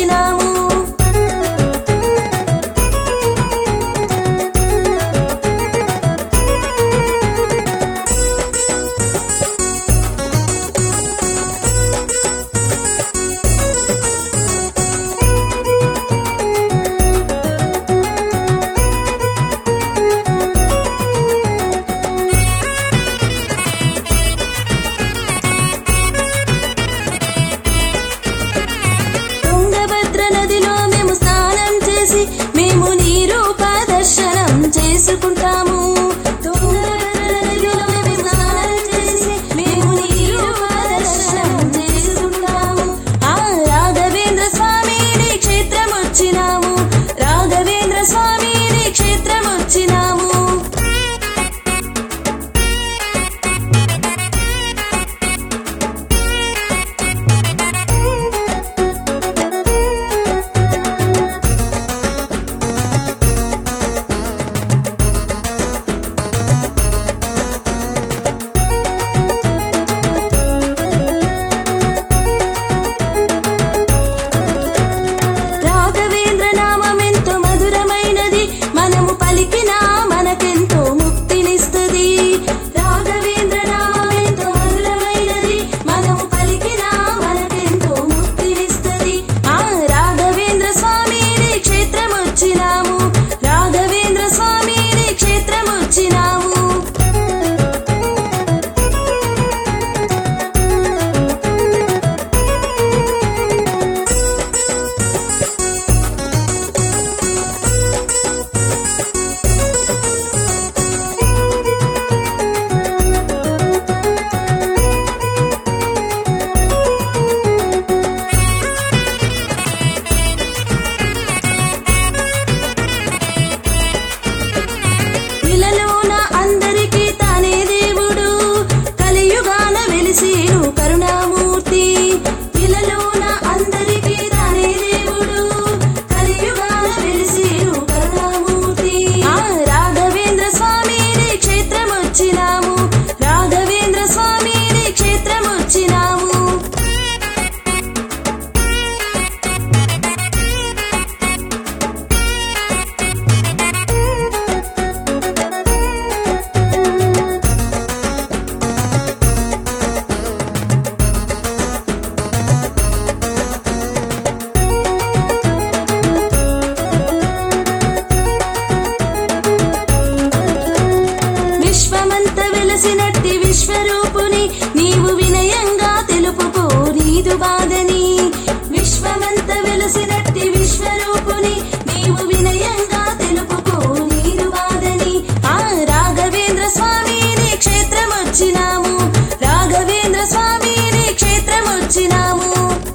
వచ్చినాము. మేము నీ రూప దర్శనం చేసుకుంటాము. మేము నీ రూప దర్శనం చేసుకుంటాము. రాఘవేంద్ర స్వామి నీ క్షేత్రం వచ్చినాము. రాఘవేంద్ర స్వామి నీ క్షేత్రం వచ్చినాము. కరుణామూర్తి ఇలలోన అందరికీ తానే దేవుడు, కలియుగాన వెలిసేను కరుణామూర్తి. రాఘవేంద్ర స్వామి నీ క్షేత్రం వచ్చినాము. రాఘవేంద్ర స్వామి నీ క్షేత్రం వచ్చినాము. విశ్వమంత వెలసినట్టి విశ్వరూపుని నీవు వినయంగా తెలుపుకో నీదు బాధని. విశ్వమంత వెలసినట్టి విశ్వరూపుని నీవు వినయంగా తెలుపుకో నీదు బాధని. రాఘవేంద్ర స్వామి నీ క్షేత్రం వచ్చినాము. రాఘవేంద్ర స్వామి నీ క్షేత్రం వచ్చినాము.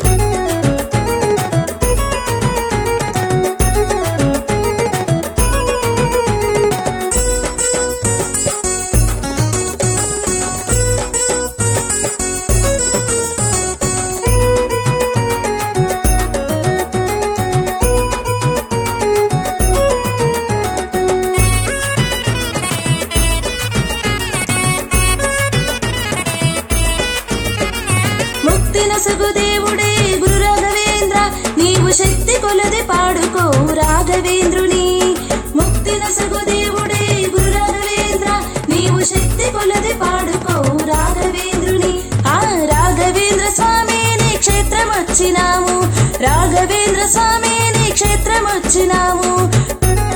దేవుడే గురు రాఘవేంద్ర నీవు శక్తి కొలది పాడుకో రాఘవేంద్రుని. ముక్తి నసగు దేవుడే గురు రాఘవేంద్ర నీవు శక్తి కొలది పాడుకో రాఘవేంద్రుని. రాఘవేంద్ర స్వామి నీ క్షేత్రం వచ్చినాము. రాఘవేంద్ర స్వామి నీ క్షేత్రం వచ్చినాము.